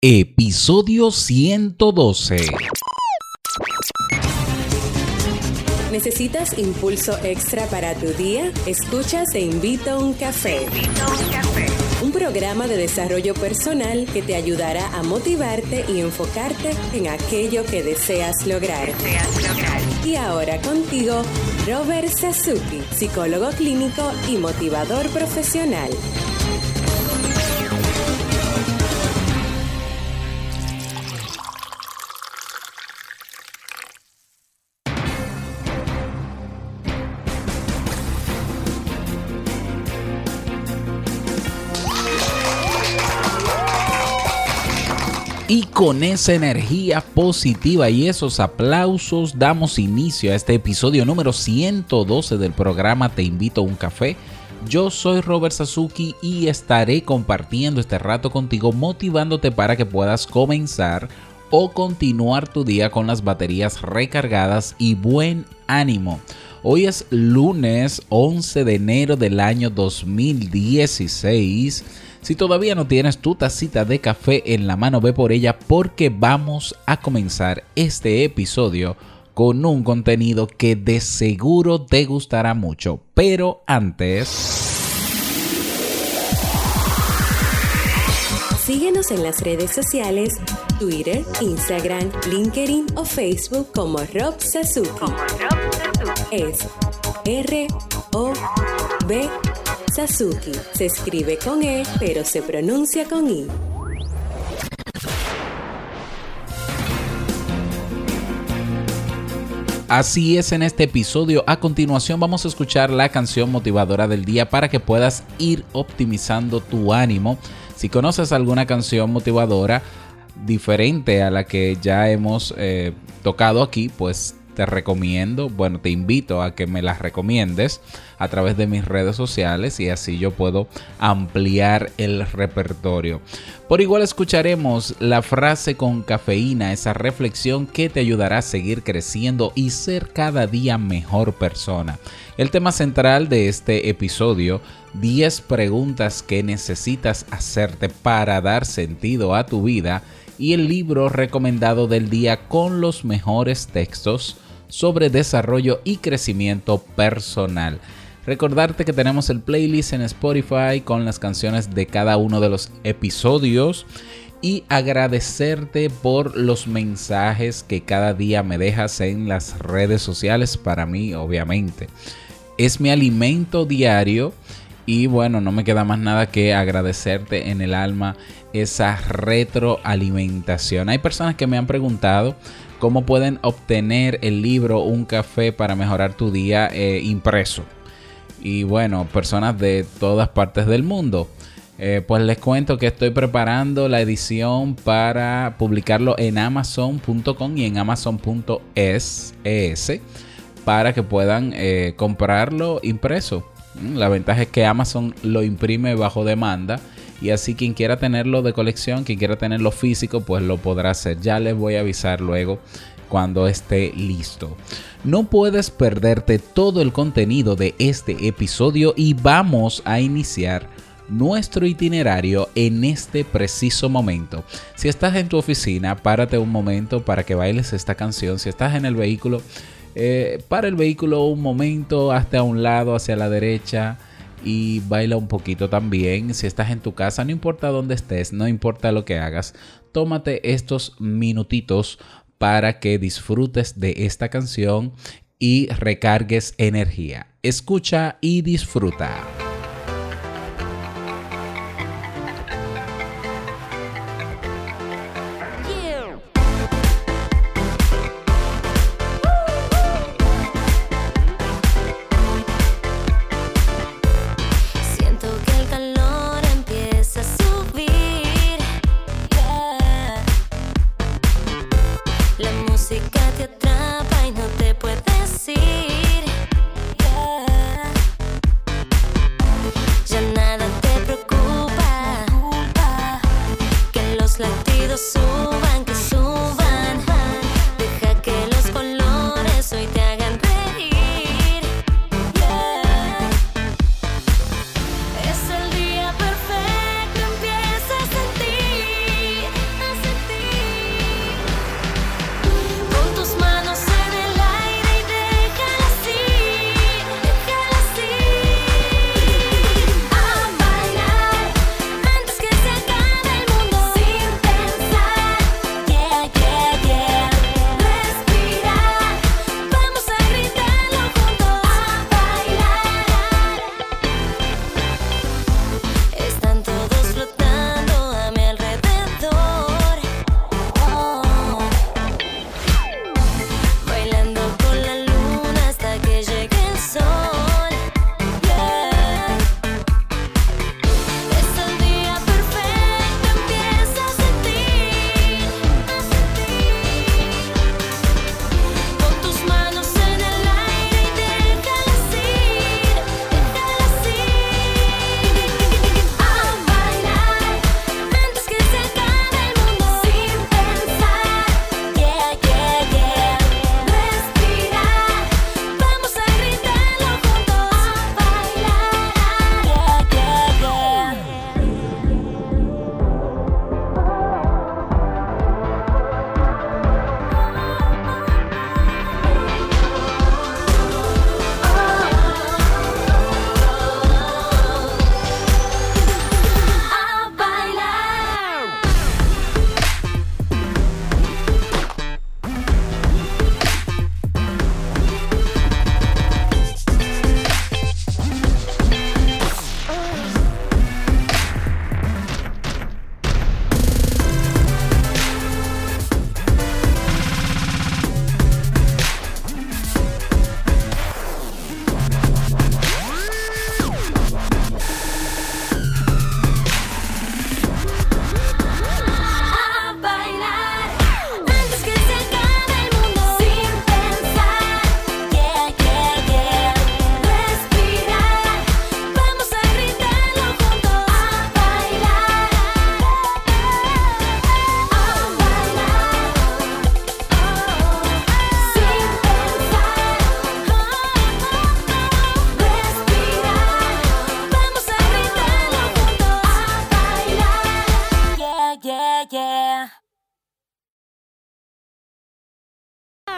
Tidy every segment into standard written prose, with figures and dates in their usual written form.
Episodio 112. ¿Necesitas impulso extra para tu día? Escucha Te Invito a un Café. Un programa de desarrollo personal que te ayudará a motivarte y enfocarte en aquello que deseas lograr. Y ahora contigo, Robert Sasuki, psicólogo clínico y motivador profesional. Y con esa energía positiva y esos aplausos damos inicio a este episodio número 112 del programa Te Invito a un Café. Yo soy Robert Sasuki y estaré compartiendo este rato contigo, motivándote para que puedas comenzar o continuar tu día con las baterías recargadas y buen ánimo. Hoy es lunes 11 de enero del año 2016. Si todavía no tienes tu tacita de café en la mano, ve por ella porque vamos a comenzar este episodio con un contenido que de seguro te gustará mucho. Pero antes... Síguenos en las redes sociales, Twitter, Instagram, LinkedIn o Facebook como Rob Sasuki. Es R-O-B Sasuki. Se escribe con E, pero se pronuncia con I. Así es, en este episodio a continuación vamos a escuchar la canción motivadora del día para que puedas ir optimizando tu ánimo. Si conoces alguna canción motivadora diferente a la que ya hemos tocado aquí, pues te invito a que me las recomiendes a través de mis redes sociales y así yo puedo ampliar el repertorio. Por igual escucharemos la frase con cafeína, esa reflexión que te ayudará a seguir creciendo y ser cada día mejor persona. El tema central de este episodio, 10 preguntas que necesitas hacerte para dar sentido a tu vida, y el libro recomendado del día con los mejores textos sobre desarrollo y crecimiento personal. Recordarte que tenemos el playlist en Spotify con las canciones de cada uno de los episodios y agradecerte por los mensajes que cada día me dejas en las redes sociales. Para mí, obviamente, es mi alimento diario. Y bueno, no me queda más nada que agradecerte en el alma esa retroalimentación. Hay personas que me han preguntado cómo pueden obtener el libro Un Café para Mejorar tu Día impreso. Y bueno, personas de todas partes del mundo. Pues les cuento que estoy preparando la edición para publicarlo en Amazon.com y en Amazon.es para que puedan comprarlo impreso. La ventaja es que Amazon lo imprime bajo demanda y así quien quiera tenerlo de colección, quien quiera tenerlo físico, pues lo podrá hacer. Ya les voy a avisar luego cuando esté listo. No puedes perderte todo el contenido de este episodio y vamos a iniciar nuestro itinerario en este preciso momento. Si estás en tu oficina, párate un momento para que bailes esta canción. Si estás en el vehículo, para el vehículo un momento, hazte a un lado, hacia la derecha y baila un poquito también. Si estás en tu casa, no importa dónde estés, no importa lo que hagas, tómate estos minutitos para que disfrutes de esta canción y recargues energía. Escucha y disfruta. Es el día perfecto, empieza a sentir.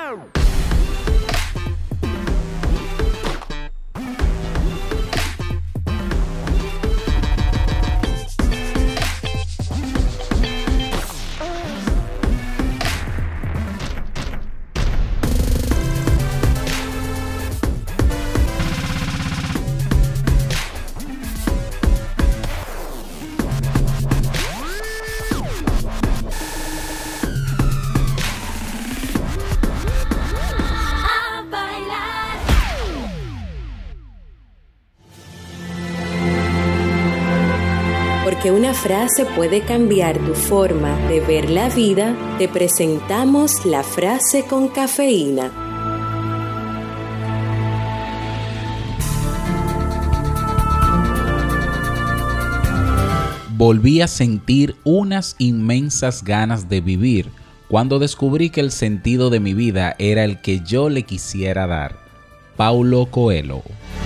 Porque una frase puede cambiar tu forma de ver la vida, te presentamos la frase con cafeína. Volví a sentir unas inmensas ganas de vivir cuando descubrí que el sentido de mi vida era el que yo le quisiera dar. Paulo Coelho.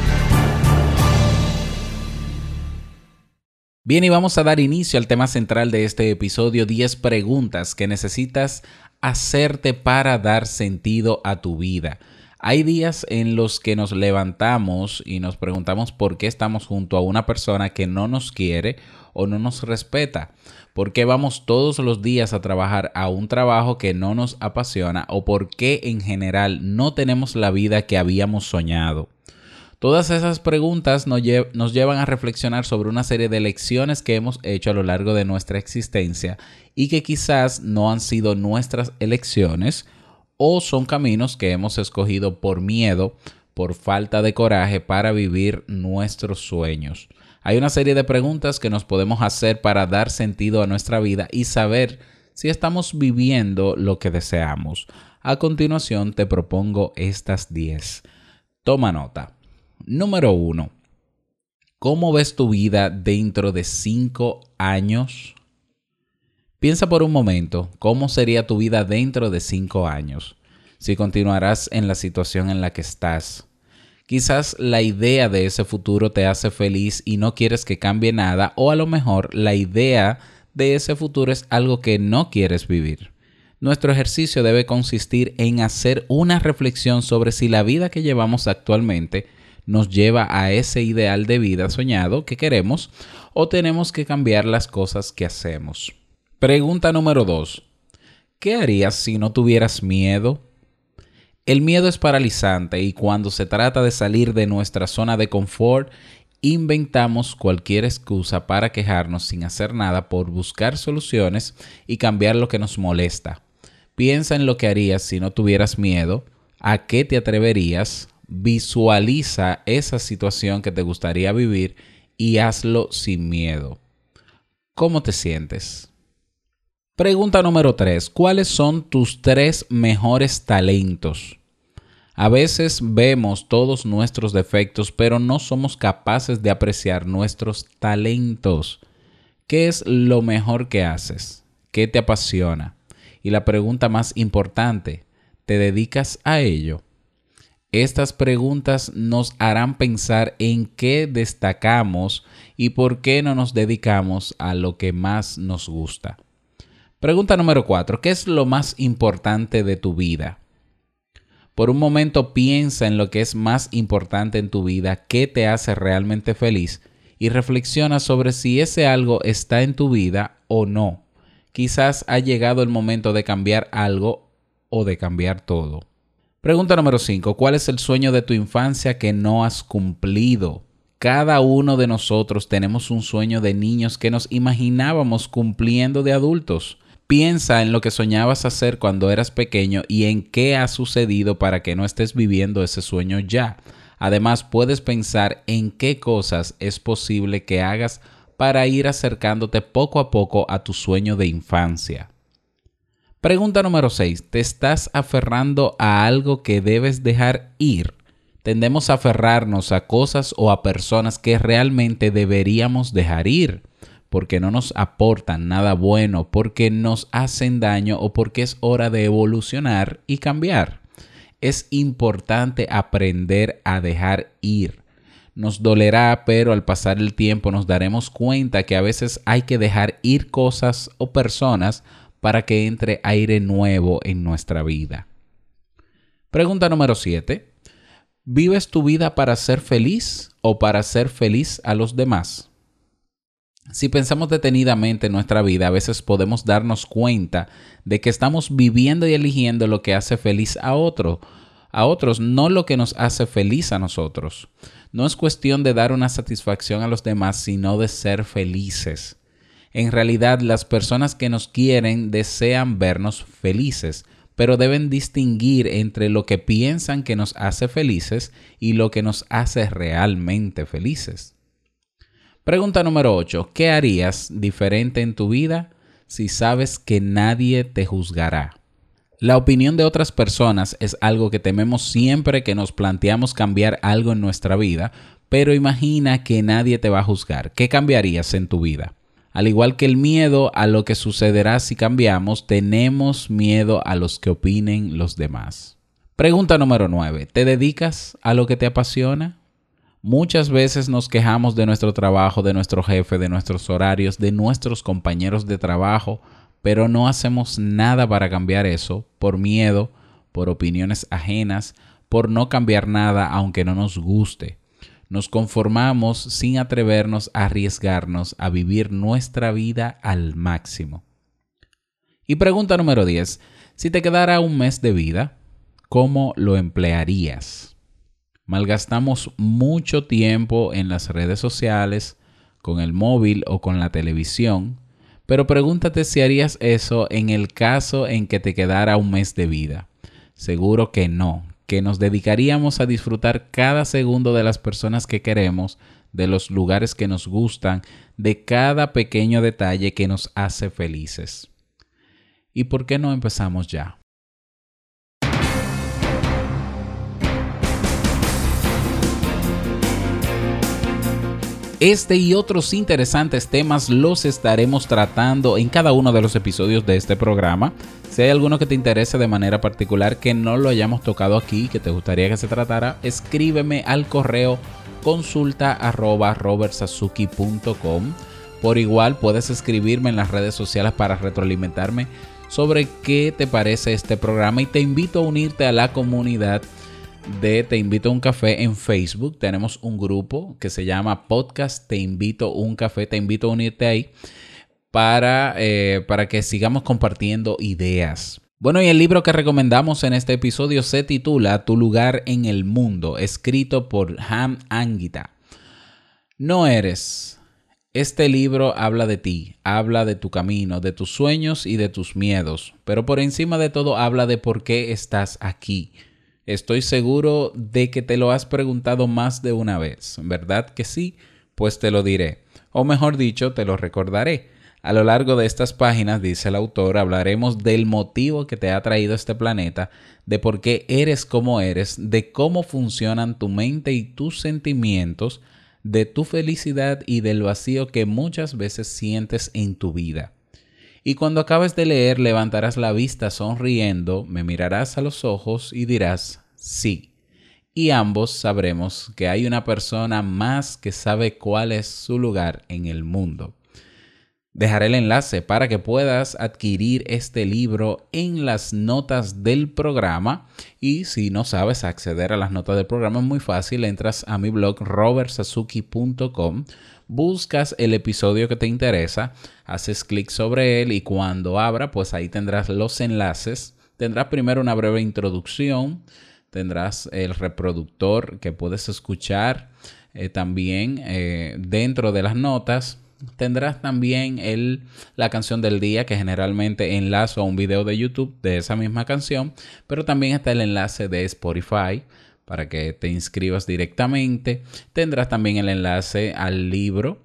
Bien, y vamos a dar inicio al tema central de este episodio, 10 preguntas que necesitas hacerte para dar sentido a tu vida. Hay días en los que nos levantamos y nos preguntamos por qué estamos junto a una persona que no nos quiere o no nos respeta. ¿Por qué vamos todos los días a trabajar a un trabajo que no nos apasiona? ¿O por qué en general no tenemos la vida que habíamos soñado? Todas esas preguntas nos llevan a reflexionar sobre una serie de elecciones que hemos hecho a lo largo de nuestra existencia y que quizás no han sido nuestras elecciones o son caminos que hemos escogido por miedo, por falta de coraje para vivir nuestros sueños. Hay una serie de preguntas que nos podemos hacer para dar sentido a nuestra vida y saber si estamos viviendo lo que deseamos. A continuación te propongo estas 10. Toma nota. Número 1. ¿Cómo ves tu vida dentro de 5 años? Piensa por un momento, ¿cómo sería tu vida dentro de 5 años? Si continuarás en la situación en la que estás. Quizás la idea de ese futuro te hace feliz y no quieres que cambie nada, o a lo mejor la idea de ese futuro es algo que no quieres vivir. Nuestro ejercicio debe consistir en hacer una reflexión sobre si la vida que llevamos actualmente nos lleva a ese ideal de vida soñado que queremos o tenemos que cambiar las cosas que hacemos. Pregunta número 2. ¿Qué harías si no tuvieras miedo? El miedo es paralizante y cuando se trata de salir de nuestra zona de confort, inventamos cualquier excusa para quejarnos sin hacer nada por buscar soluciones y cambiar lo que nos molesta. Piensa en lo que harías si no tuvieras miedo, a qué te atreverías. Visualiza esa situación que te gustaría vivir y hazlo sin miedo. ¿Cómo te sientes? Pregunta número 3. ¿Cuáles son tus 3 mejores talentos? A veces vemos todos nuestros defectos, pero no somos capaces de apreciar nuestros talentos. ¿Qué es lo mejor que haces? ¿Qué te apasiona? Y la pregunta más importante, ¿te dedicas a ello? Estas preguntas nos harán pensar en qué destacamos y por qué no nos dedicamos a lo que más nos gusta. Pregunta número 4. ¿Qué es lo más importante de tu vida? Por un momento piensa en lo que es más importante en tu vida, qué te hace realmente feliz y reflexiona sobre si ese algo está en tu vida o no. Quizás ha llegado el momento de cambiar algo o de cambiar todo. Pregunta número 5. ¿Cuál es el sueño de tu infancia que no has cumplido? Cada uno de nosotros tenemos un sueño de niños que nos imaginábamos cumpliendo de adultos. Piensa en lo que soñabas hacer cuando eras pequeño y en qué ha sucedido para que no estés viviendo ese sueño ya. Además, puedes pensar en qué cosas es posible que hagas para ir acercándote poco a poco a tu sueño de infancia. Pregunta número 6. ¿Te estás aferrando a algo que debes dejar ir? Tendemos a aferrarnos a cosas o a personas que realmente deberíamos dejar ir, porque no nos aportan nada bueno, porque nos hacen daño o porque es hora de evolucionar y cambiar. Es importante aprender a dejar ir. Nos dolerá, pero al pasar el tiempo nos daremos cuenta que a veces hay que dejar ir cosas o personas para que entre aire nuevo en nuestra vida. Pregunta número 7. ¿Vives tu vida para ser feliz o para hacer feliz a los demás? Si pensamos detenidamente en nuestra vida, a veces podemos darnos cuenta de que estamos viviendo y eligiendo lo que hace feliz a otros, no lo que nos hace feliz a nosotros. No es cuestión de dar una satisfacción a los demás, sino de ser felices. En realidad, las personas que nos quieren desean vernos felices, pero deben distinguir entre lo que piensan que nos hace felices y lo que nos hace realmente felices. Pregunta número 8. ¿Qué harías diferente en tu vida si sabes que nadie te juzgará? La opinión de otras personas es algo que tememos siempre que nos planteamos cambiar algo en nuestra vida, pero imagina que nadie te va a juzgar. ¿Qué cambiarías en tu vida? Al igual que el miedo a lo que sucederá si cambiamos, tenemos miedo a los que opinen los demás. Pregunta número 9. ¿Te dedicas a lo que te apasiona? Muchas veces nos quejamos de nuestro trabajo, de nuestro jefe, de nuestros horarios, de nuestros compañeros de trabajo, pero no hacemos nada para cambiar eso por miedo, por opiniones ajenas, por no cambiar nada aunque no nos guste. Nos conformamos sin atrevernos a arriesgarnos a vivir nuestra vida al máximo. Y pregunta número 10. Si te quedara un mes de vida, ¿cómo lo emplearías? Malgastamos mucho tiempo en las redes sociales, con el móvil o con la televisión, pero pregúntate si harías eso en el caso en que te quedara un mes de vida. Seguro que no, que nos dedicaríamos a disfrutar cada segundo de las personas que queremos, de los lugares que nos gustan, de cada pequeño detalle que nos hace felices. ¿Y por qué no empezamos ya? Este y otros interesantes temas los estaremos tratando en cada uno de los episodios de este programa. Si hay alguno que te interese de manera particular que no lo hayamos tocado aquí, que te gustaría que se tratara, escríbeme al correo consulta@robertsazuki.com. Por igual puedes escribirme en las redes sociales para retroalimentarme sobre qué te parece este programa y te invito a unirte a la comunidad de Te Invito a un Café en Facebook. Tenemos un grupo que se llama Podcast Te Invito a un Café. Te invito a unirte ahí para que sigamos compartiendo ideas. Bueno, y el libro que recomendamos en este episodio se titula Tu lugar en el mundo, escrito por Ham Angita. No eres. Este libro habla de ti, habla de tu camino, de tus sueños y de tus miedos, pero por encima de todo habla de por qué estás aquí. Estoy seguro de que te lo has preguntado más de una vez, ¿verdad que sí? Pues te lo diré, o mejor dicho, te lo recordaré. A lo largo de estas páginas, dice el autor, hablaremos del motivo que te ha traído a este planeta, de por qué eres como eres, de cómo funcionan tu mente y tus sentimientos, de tu felicidad y del vacío que muchas veces sientes en tu vida. Y cuando acabes de leer, levantarás la vista sonriendo, me mirarás a los ojos y dirás, sí. Y ambos sabremos que hay una persona más que sabe cuál es su lugar en el mundo. Dejaré el enlace para que puedas adquirir este libro en las notas del programa. Y si no sabes acceder a las notas del programa, es muy fácil. Entras a mi blog robertsazuki.com, buscas el episodio que te interesa, haces clic sobre él y cuando abra, pues ahí tendrás los enlaces. Tendrás primero una breve introducción, tendrás el reproductor que puedes escuchar también dentro de las notas. Tendrás también la canción del día, que generalmente enlazo a un video de YouTube de esa misma canción, pero también está el enlace de Spotify para que te inscribas directamente. Tendrás también el enlace al libro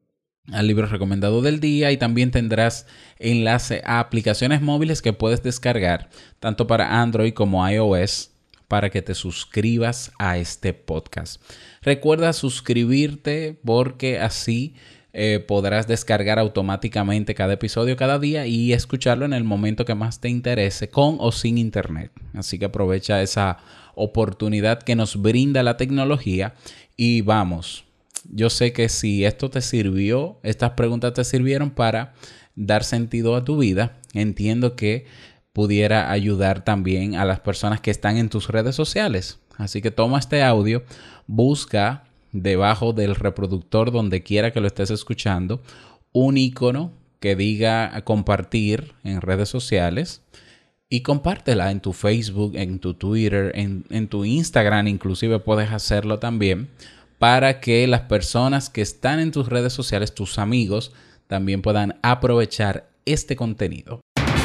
recomendado del día y también tendrás enlace a aplicaciones móviles que puedes descargar tanto para Android como iOS para que te suscribas a este podcast. Recuerda suscribirte porque así podrás descargar automáticamente cada episodio cada día y escucharlo en el momento que más te interese, con o sin internet. Así que aprovecha esa oportunidad que nos brinda la tecnología y vamos. Yo sé que si esto te sirvió, estas preguntas te sirvieron para dar sentido a tu vida, entiendo que pudiera ayudar también a las personas que están en tus redes sociales. Así que toma este audio, busca debajo del reproductor donde quiera que lo estés escuchando un icono que diga compartir en redes sociales y compártela en tu Facebook, en tu Twitter, en tu Instagram, inclusive puedes hacerlo también, para que las personas que están en tus redes sociales, tus amigos, también puedan aprovechar este contenido.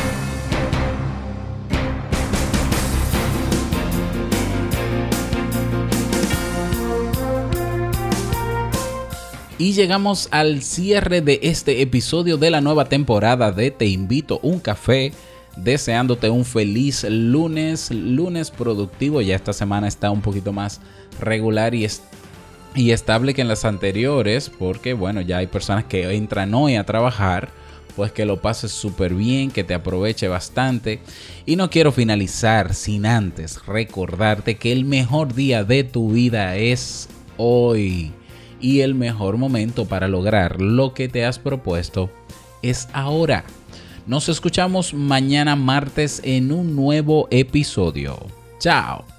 Y llegamos al cierre de este episodio de la nueva temporada de Te Invito un Café, deseándote un feliz lunes productivo. Ya esta semana está un poquito más regular y estable que en las anteriores, porque bueno, ya hay personas que entran hoy a trabajar, pues que lo pases súper bien, que te aproveche bastante. Y no quiero finalizar sin antes recordarte que el mejor día de tu vida es hoy. Y el mejor momento para lograr lo que te has propuesto es ahora. Nos escuchamos mañana martes en un nuevo episodio. Chao.